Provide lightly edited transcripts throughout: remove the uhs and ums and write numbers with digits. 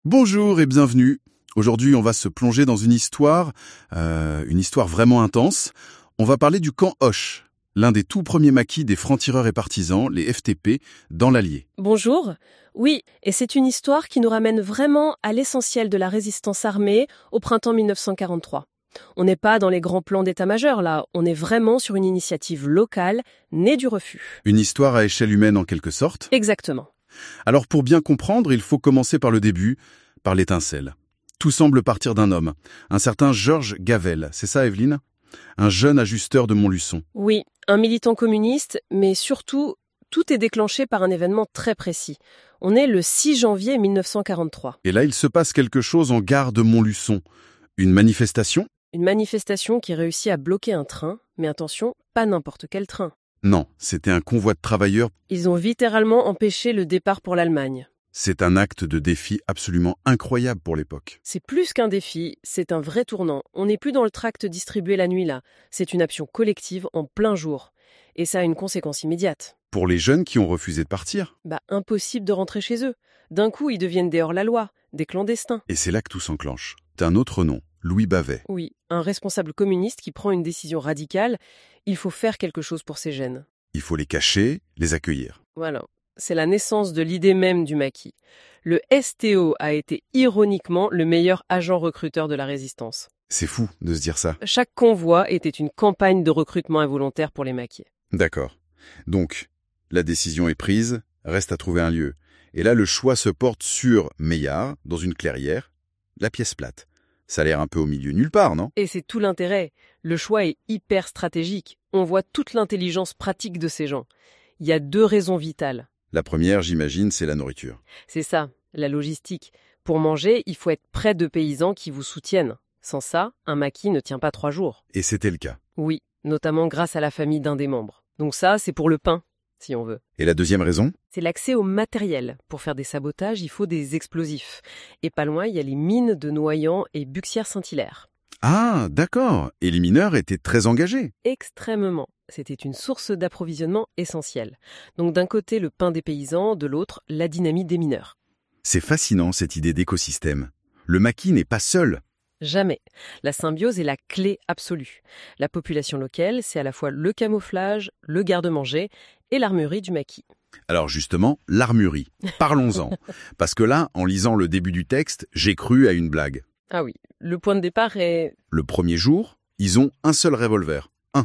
Bonjour et bienvenue. Aujourd'hui, on va se plonger dans une histoire vraiment intense. On va parler du camp Hoche, l'un des tout premiers maquis des francs-tireurs et partisans, les FTP, dans l'Allier. Bonjour. Oui, et c'est une histoire qui nous ramène vraiment à l'essentiel de la résistance armée au printemps 1943. On n'est pas dans les grands plans d'état-major là, on est vraiment sur une initiative locale née du refus. Une histoire à échelle humaine en quelque sorte. Exactement. Alors pour bien comprendre, il faut commencer par le début, par l'étincelle. Tout semble partir d'un homme, un certain Georges Gavel, c'est ça Evelyne ? Un jeune ajusteur de Montluçon. Oui, un militant communiste, mais surtout, tout est déclenché par un événement très précis. On est le 6 janvier 1943. Et là, il se passe quelque chose en gare de Montluçon. Une manifestation ? Une manifestation qui réussit à bloquer un train, mais attention, pas n'importe quel train. Non, c'était un convoi de travailleurs. Ils ont littéralement empêché le départ pour l'Allemagne. C'est un acte de défi absolument incroyable pour l'époque. C'est plus qu'un défi, c'est un vrai tournant. On n'est plus dans le tract distribué la nuit là. C'est une action collective en plein jour. Et ça a une conséquence immédiate. Pour les jeunes qui ont refusé de partir. Impossible de rentrer chez eux. D'un coup, ils deviennent des hors-la-loi, des clandestins. Et c'est là que tout s'enclenche. D'un autre nom, Louis Bavet. Oui, un responsable communiste qui prend une décision radicale. Il faut faire quelque chose pour ces jeunes. Il faut les cacher, les accueillir. Voilà. C'est la naissance de l'idée même du maquis. Le STO a été ironiquement le meilleur agent recruteur de la résistance. C'est fou de se dire ça. Chaque convoi était une campagne de recrutement involontaire pour les maquis. D'accord. Donc, la décision est prise, reste à trouver un lieu. Et là, le choix se porte sur Meillard, dans une clairière, la pièce plate. Ça a l'air un peu au milieu nulle part, non ? Et c'est tout l'intérêt. Le choix est hyper stratégique. On voit toute l'intelligence pratique de ces gens. Il y a 2 raisons vitales. La première, j'imagine, c'est la nourriture. C'est ça, la logistique. Pour manger, il faut être près de paysans qui vous soutiennent. Sans ça, un maquis ne tient pas 3 jours. Et c'était le cas. Oui, notamment grâce à la famille d'un des membres. Donc ça, c'est pour le pain, si on veut. Et la deuxième raison ? C'est l'accès au matériel. Pour faire des sabotages, il faut des explosifs. Et pas loin, il y a les mines de Noyant et Buxières-Saint-Hilaire. Ah, d'accord. Et les mineurs étaient très engagés. Extrêmement. C'était une source d'approvisionnement essentielle. Donc d'un côté, le pain des paysans, de l'autre, la dynamite des mineurs. C'est fascinant, cette idée d'écosystème. Le maquis n'est pas seul. Jamais. La symbiose est la clé absolue. La population locale, c'est à la fois le camouflage, le garde-manger et l'armurerie du maquis. Alors justement, l'armurerie. Parlons-en. Parce que là, en lisant le début du texte, j'ai cru à une blague. Ah oui, le point de départ est... Le premier jour, ils ont un seul revolver. Un.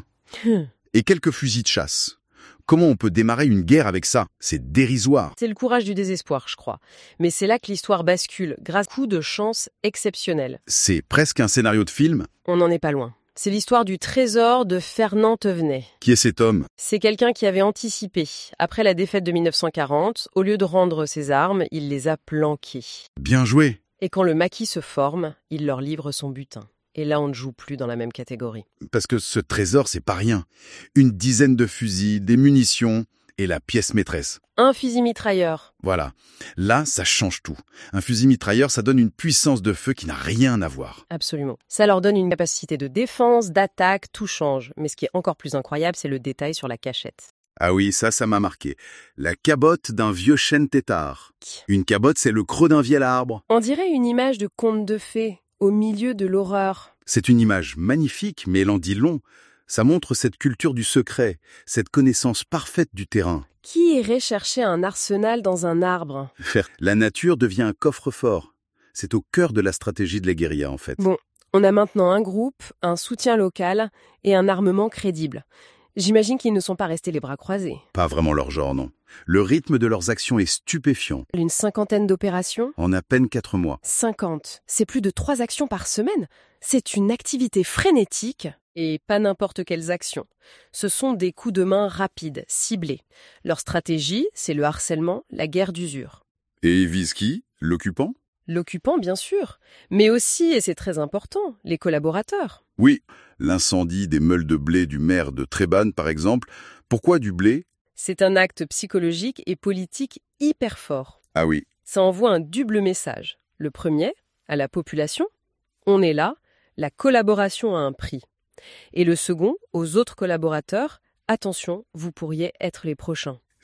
Et quelques fusils de chasse. Comment on peut démarrer une guerre avec ça ? C'est dérisoire. C'est le courage du désespoir, je crois. Mais c'est là que l'histoire bascule, grâce à un coup de chance exceptionnel. C'est presque un scénario de film. On n'en est pas loin. C'est l'histoire du trésor de Fernand Thévenet. Qui est cet homme ? C'est quelqu'un qui avait anticipé. Après la défaite de 1940, au lieu de rendre ses armes, il les a planquées. Bien joué. Et quand le maquis se forme, il leur livre son butin. Et là, on ne joue plus dans la même catégorie. Parce que ce trésor, c'est pas rien. Une dizaine de fusils, des munitions et la pièce maîtresse. Un fusil mitrailleur. Voilà. Là, ça change tout. Un fusil mitrailleur, ça donne une puissance de feu qui n'a rien à voir. Absolument. Ça leur donne une capacité de défense, d'attaque, tout change. Mais ce qui est encore plus incroyable, c'est le détail sur la cachette. Ah oui, ça m'a marqué. La cabotte d'un vieux chêne tétard. Une cabotte, c'est le creux d'un vieil arbre. On dirait une image de conte de fées, au milieu de l'horreur. C'est une image magnifique, mais elle en dit long. Ça montre cette culture du secret, cette connaissance parfaite du terrain. Qui irait chercher un arsenal dans un arbre ? La nature devient un coffre-fort. C'est au cœur de la stratégie de la guérilla, en fait. Bon, on a maintenant un groupe, un soutien local et un armement crédible. J'imagine qu'ils ne sont pas restés les bras croisés. Pas vraiment leur genre, non. Le rythme de leurs actions est stupéfiant. Une 50aine d'opérations ? En à peine 4 mois. 50. C'est plus de 3 actions par semaine. C'est une activité frénétique. Et pas n'importe quelles actions. Ce sont des coups de main rapides, ciblés. Leur stratégie, c'est le harcèlement, la guerre d'usure. Et ils visent qui ? L'occupant ? L'occupant, bien sûr. Mais aussi, et c'est très important, les collaborateurs. Oui, l'incendie des meules de blé du maire de Trebanne, par exemple. Pourquoi du blé ? C'est un acte psychologique et politique hyper fort. Ah oui. Ça envoie un double message. Le premier, à la population, on est là, la collaboration a un prix. Et le second, aux autres collaborateurs, attention, vous pourriez être les prochains.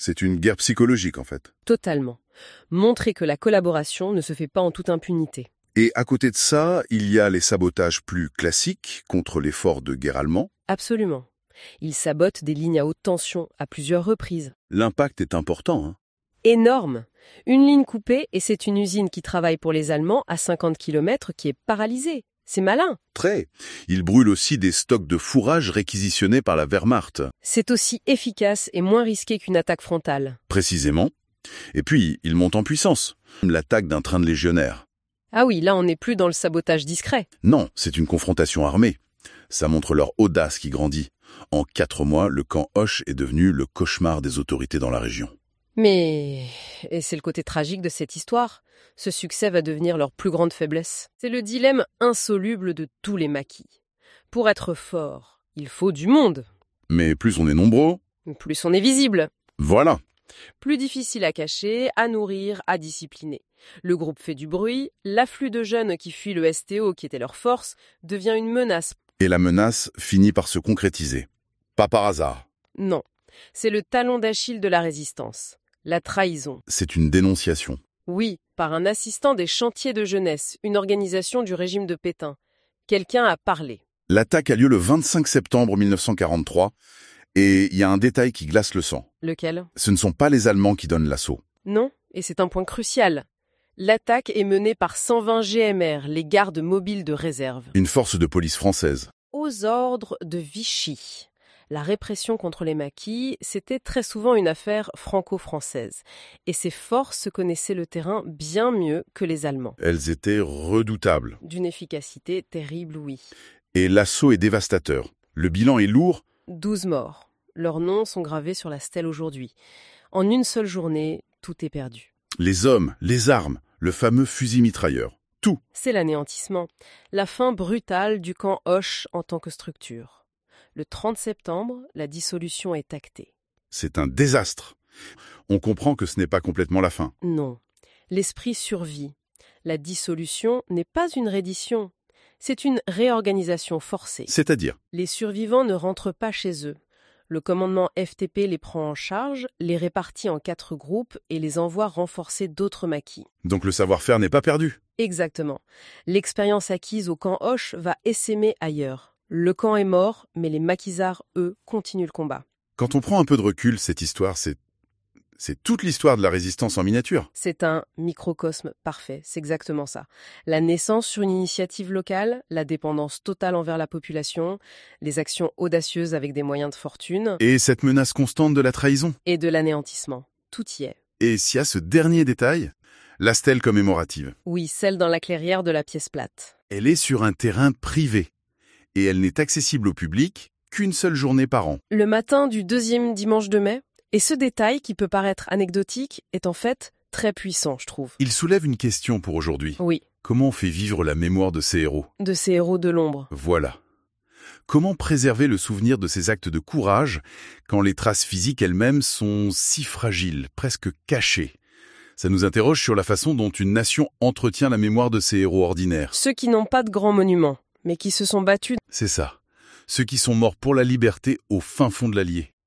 C'est une guerre psychologique, en fait. Totalement. Montrer que la collaboration ne se fait pas en toute impunité. Et à côté de ça, il y a les sabotages plus classiques contre les forts de guerre allemands. Absolument. Ils sabotent des lignes à haute tension à plusieurs reprises. L'impact est important, hein. Énorme. Une ligne coupée et c'est une usine qui travaille pour les Allemands à 50 km qui est paralysée. C'est malin. Très. Ils brûlent aussi des stocks de fourrage réquisitionnés par la Wehrmacht. C'est aussi efficace et moins risqué qu'une attaque frontale. Précisément. Et puis, ils montent en puissance. L'attaque d'un train de légionnaires. Ah oui, là on n'est plus dans le sabotage discret. Non, c'est une confrontation armée. Ça montre leur audace qui grandit. En 4 mois, le camp Hoche est devenu le cauchemar des autorités dans la région. Mais... et c'est le côté tragique de cette histoire. Ce succès va devenir leur plus grande faiblesse. C'est le dilemme insoluble de tous les maquis. Pour être fort, il faut du monde. Mais plus on est nombreux, Plus on est visible. voilà. Plus difficile à cacher, à nourrir, à discipliner. Le groupe fait du bruit, l'afflux de jeunes qui fuient le STO, qui était leur force, devient une menace. Et la menace finit par se concrétiser. Pas par hasard. Non, c'est le talon d'Achille de la résistance. La trahison. C'est une dénonciation. Oui, par un assistant des chantiers de jeunesse, une organisation du régime de Pétain. Quelqu'un a parlé. L'attaque a lieu le 25 septembre 1943, et il y a un détail qui glace le sang. Lequel ? Ce ne sont pas les Allemands qui donnent l'assaut. Non, et c'est un point crucial. L'attaque est menée par 120 GMR, les gardes mobiles de réserve. Une force de police française. Aux ordres de Vichy. La répression contre les maquis, c'était très souvent une affaire franco-française. Et ces forces connaissaient le terrain bien mieux que les Allemands. Elles étaient redoutables. D'une efficacité terrible, oui. Et l'assaut est dévastateur. Le bilan est lourd. 12 morts. Leurs noms sont gravés sur la stèle aujourd'hui. En une seule journée, tout est perdu. Les hommes, les armes, le fameux fusil mitrailleur. Tout. C'est l'anéantissement. La fin brutale du camp Hoche en tant que structure. Le 30 septembre, la dissolution est actée. C'est un désastre. On comprend que ce n'est pas complètement la fin. Non. L'esprit survit. La dissolution n'est pas une reddition. C'est une réorganisation forcée. C'est-à-dire, Les survivants ne rentrent pas chez eux. Le commandement FTP les prend en charge, les répartit en 4 groupes et les envoie renforcer d'autres maquis. donc le savoir-faire n'est pas perdu. Exactement. L'expérience acquise au camp Hoche va essaimer ailleurs. Le camp est mort, mais les maquisards, eux, continuent le combat. Quand on prend un peu de recul, cette histoire, c'est toute l'histoire de la résistance en miniature. C'est un microcosme parfait, c'est exactement ça. La naissance sur une initiative locale, la dépendance totale envers la population, les actions audacieuses avec des moyens de fortune, Et cette menace constante de la trahison. et de l'anéantissement. Tout y est. Et s'il y a ce dernier détail, la stèle commémorative. Oui, celle dans la clairière de la pièce plate. Elle est sur un terrain privé. Et elle n'est accessible au public qu'une seule journée par an. Le matin du 2e dimanche de mai, et ce détail qui peut paraître anecdotique est en fait très puissant, je trouve. Il soulève une question pour aujourd'hui. Oui, Comment on fait vivre la mémoire de ces héros? de ces héros de l'ombre. Voilà. Comment préserver le souvenir de ces actes de courage quand les traces physiques elles-mêmes sont si fragiles, presque cachées? Ça nous interroge sur la façon dont une nation entretient la mémoire de ces héros ordinaires. Ceux qui n'ont pas de grands monuments, mais qui se sont battus. C'est ça. Ceux qui sont morts pour la liberté au fin fond de l'Allier.